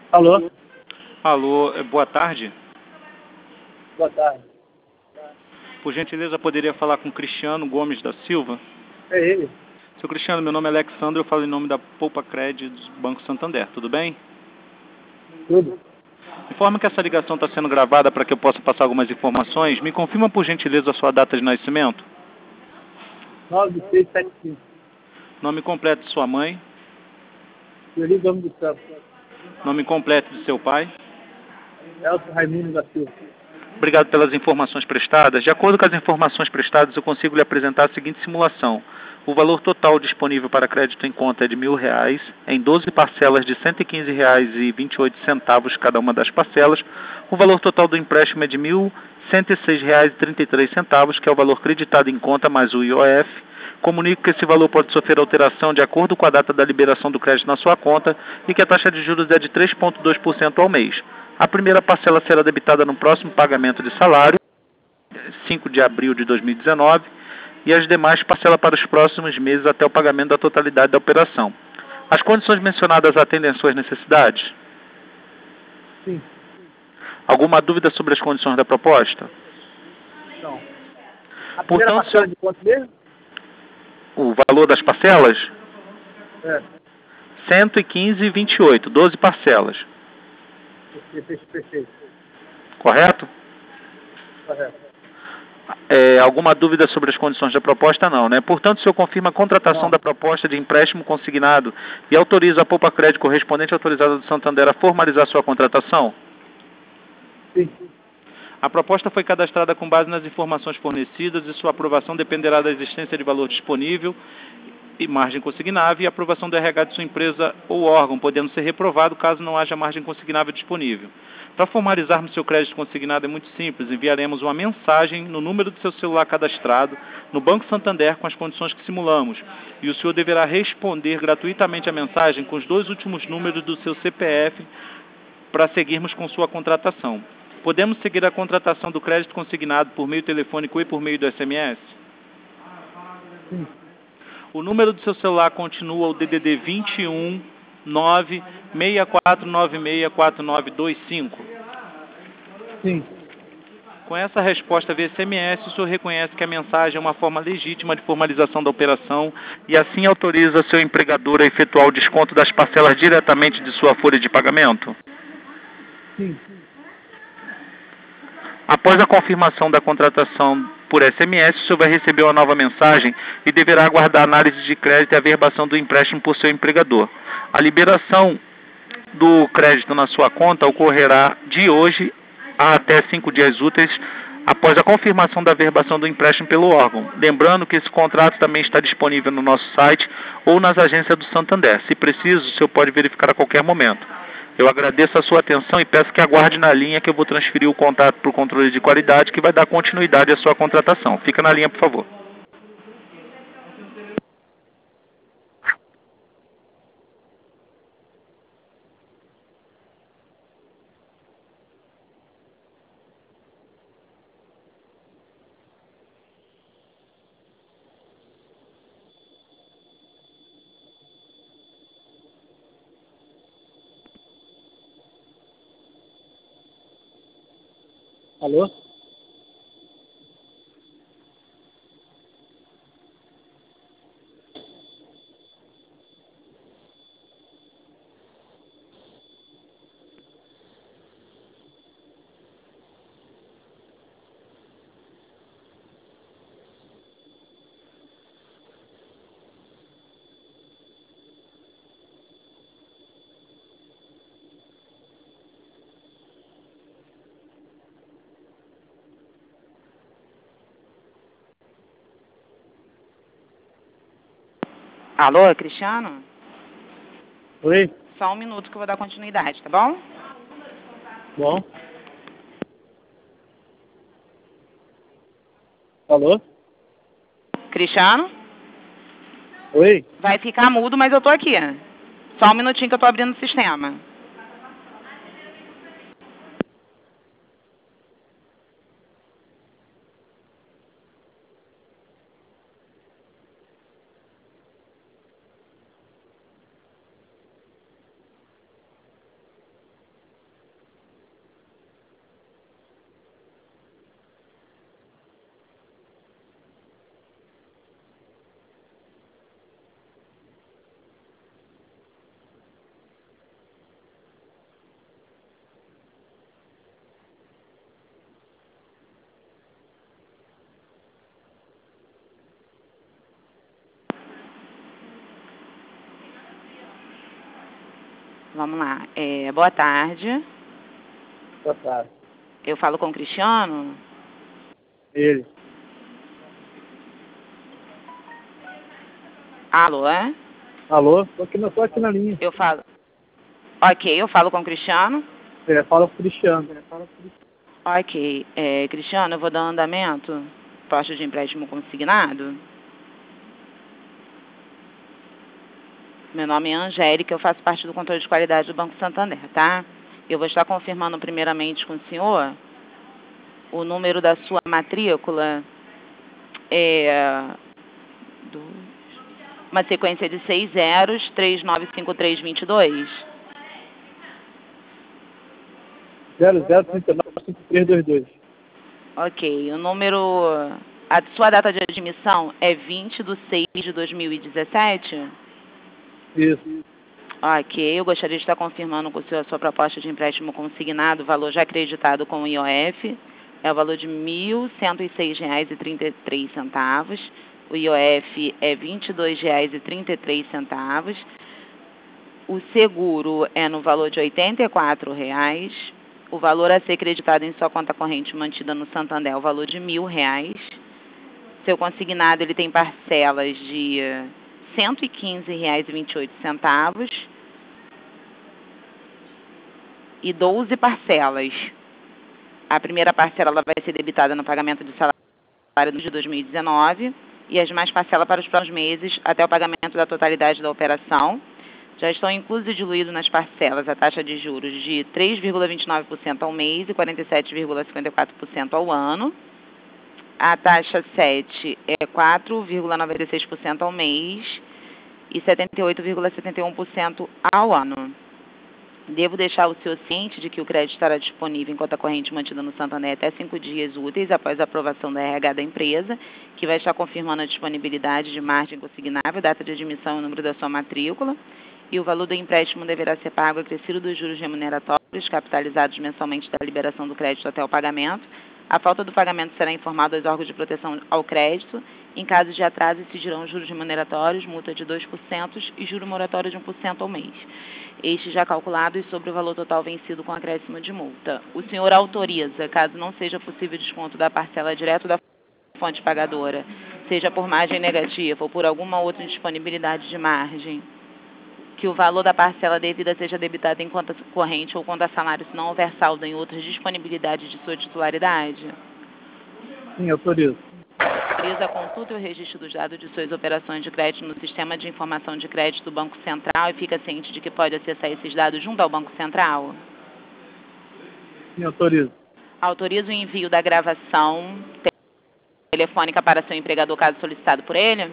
Alô? Alô, boa tarde. Boa tarde. Por gentileza, poderia falar com Cristiano Gomes da Silva? É ele? Seu Cristiano, meu nome é Alexandre, eu falo em nome da Poupa Cred do Banco Santander, tudo bem? Tudo? Informa que essa ligação está sendo gravada para que eu possa passar algumas informações. Me confirma, por gentileza, a sua data de nascimento, 9675. nome completo de sua mãe, Feliz Gomes do Santos. nome completo de seu pai. Elcio Raimundo da Silva. Obrigado pelas informações prestadas. De acordo com as informações prestadas, eu consigo lhe apresentar a seguinte simulação. O valor total disponível para crédito em conta é de R$ 1.000, em 12 parcelas de R$ 115,28 cada uma das parcelas. O valor total do empréstimo é de R$ 1.106,33, que é o valor creditado em conta mais o IOF. Comunico que esse valor pode sofrer alteração de acordo com a data da liberação do crédito na sua conta e que a taxa de juros é de 3,2% ao mês. A primeira parcela será debitada no próximo pagamento de salário, 5 de abril de 2019, e as demais parcelas para os próximos meses até o pagamento da totalidade da operação. As condições mencionadas atendem às suas necessidades? Sim. Alguma dúvida sobre as condições da proposta? Não. A primeira Portanto, parcela de quanto mesmo? o valor das parcelas? É. 115,28, 12 parcelas. Perfeito. Correto? Correto. Alguma dúvida sobre as condições da proposta? Não, né? Portanto, o senhor confirma a contratação Não. da proposta de empréstimo consignado e autoriza a Poupa Crédito correspondente autorizada do Santander a formalizar sua contratação? Sim. A proposta foi cadastrada com base nas informações fornecidas e sua aprovação dependerá da existência de valor disponível e margem consignável e aprovação do RH de sua empresa ou órgão, podendo ser reprovado caso não haja margem consignável disponível. Para formalizarmos seu crédito consignado é muito simples, enviaremos uma mensagem no número do seu celular cadastrado no Banco Santander com as condições que simulamos e o senhor deverá responder gratuitamente a mensagem com os 2 últimos números do seu CPF para seguirmos com sua contratação. Podemos seguir a contratação do crédito consignado por meio telefônico e por meio do SMS? Sim. O número do seu celular continua o DDD 21 964964925. Sim. Com essa resposta via SMS, o senhor reconhece que a mensagem é uma forma legítima de formalização da operação e assim autoriza seu empregador a efetuar o desconto das parcelas diretamente de sua folha de pagamento? Sim. Após a confirmação da contratação por SMS, o senhor vai receber uma nova mensagem e deverá aguardar a análise de crédito e a averbação do empréstimo por seu empregador. A liberação do crédito na sua conta ocorrerá de hoje a até 5 dias úteis após a confirmação da averbação do empréstimo pelo órgão. Lembrando que esse contrato também está disponível no nosso site ou nas agências do Santander. Se preciso, o senhor pode verificar a qualquer momento. Eu agradeço a sua atenção e peço que aguarde na linha que eu vou transferir o contato para o controle de qualidade que vai dar continuidade à sua contratação. Fica na linha, por favor. Alô? Alô, Cristiano? Oi? Só um minuto que eu vou dar continuidade, tá bom? Bom. Alô? Cristiano? Oi? Vai ficar mudo, mas eu tô aqui. Só um minutinho que eu tô abrindo o sistema. Vamos lá. Boa tarde. Boa tarde. Eu falo com o Cristiano? Ele. Alô, é? Alô? Tô aqui na linha. Eu falo. Ok, eu falo com o Cristiano? Fala com o Cristiano. Ok. Cristiano, eu vou dar andamento. Proposta de empréstimo consignado. Meu nome é Angélica, eu faço parte do controle de qualidade do Banco Santander, tá? Eu vou estar confirmando primeiramente com o senhor o número da sua matrícula. Uma sequência de 6 zeros, 395322. 00395322. Ok, o número... A sua data de admissão é 20/6/2017? Isso. Ok, eu gostaria de estar confirmando com o senhor a sua proposta de empréstimo consignado, valor já acreditado com o IOF, é o valor de R$ 1.106,33. O IOF é R$ 22,33. O seguro é no valor de R$ 84,00. O valor a ser acreditado em sua conta corrente mantida no Santander é o valor de R$ 1.000. Seu consignado ele tem parcelas de R$ 115,28 e 12 parcelas. A primeira parcela ela vai ser debitada no pagamento de salário de 2019 e as demais parcelas para os próximos meses até o pagamento da totalidade da operação. Já estão inclusos e diluídos nas parcelas a taxa de juros de 3,29% ao mês e 47,54% ao ano. A taxa 7 é 4,96% ao mês e 78,71% ao ano. Devo deixar o senhor ciente de que o crédito estará disponível em conta corrente mantida no Santander até 5 dias úteis após a aprovação da RH da empresa, que vai estar confirmando a disponibilidade de margem consignável, data de admissão e o número da sua matrícula. E o valor do empréstimo deverá ser pago acrescido dos juros remuneratórios, capitalizados mensalmente da liberação do crédito até o pagamento. A falta do pagamento será informado aos órgãos de proteção ao crédito. Em caso de atraso, incidirão juros remuneratórios, multa de 2% e juro moratório de 1% ao mês. Estes já calculados sobre o valor total vencido com acréscimo de multa. O senhor autoriza, caso não seja possível desconto da parcela direto da fonte pagadora, seja por margem negativa ou por alguma outra indisponibilidade de margem, que o valor da parcela devida seja debitado em conta corrente ou conta salário, se não houver saldo em outras disponibilidades de sua titularidade? Sim, autorizo. Autoriza a consulta e o registro dos dados de suas operações de crédito no Sistema de Informação de Crédito do Banco Central e fica ciente de que pode acessar esses dados junto ao Banco Central? Sim, autorizo. Autoriza o envio da gravação telefônica para seu empregador, caso solicitado por ele?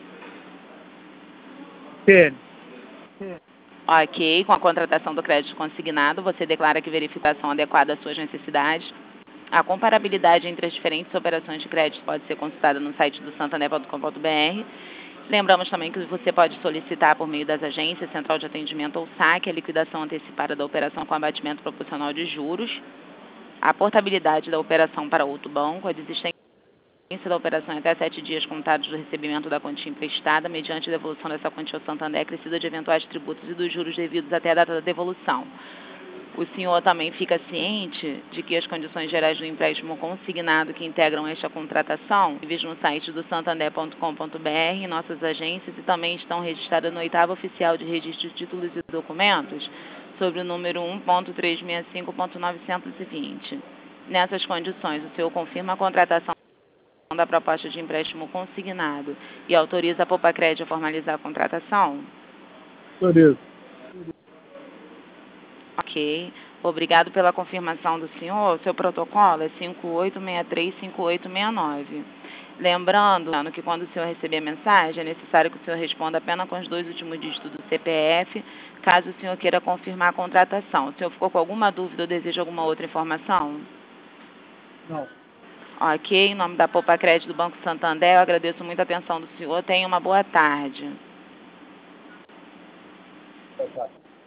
PN. Ok, com a contratação do crédito consignado, você declara que verificação adequada às suas necessidades. A comparabilidade entre as diferentes operações de crédito pode ser consultada no site do santander.com.br. Lembramos também que você pode solicitar por meio das agências, central de atendimento ou saque, a liquidação antecipada da operação com abatimento proporcional de juros, a portabilidade da operação para outro banco, a desistência da operação até 7 dias contados do recebimento da quantia emprestada, mediante a devolução dessa quantia ao Santander, acrescida de eventuais tributos e dos juros devidos até a data da devolução. O senhor também fica ciente de que as condições gerais do empréstimo consignado que integram esta contratação visam no site do santander.com.br, em nossas agências, e também estão registradas no 8º Oficial de Registro de Títulos e Documentos, sobre o número 1.365.920. Nessas condições, o senhor confirma a contratação da proposta de empréstimo consignado e autoriza a Poupa-Crédito a formalizar a contratação? Autorizo. Ok. Obrigado pela confirmação do senhor. O seu protocolo é 58635869. Lembrando que quando o senhor receber a mensagem, é necessário que o senhor responda apenas com os 2 últimos dígitos do CPF, caso o senhor queira confirmar a contratação. O senhor ficou com alguma dúvida ou deseja alguma outra informação? Não. Ok. Em nome da Poupa-Crédito do Banco Santander, eu agradeço muito a atenção do senhor. Tenha uma boa tarde. Boa tarde.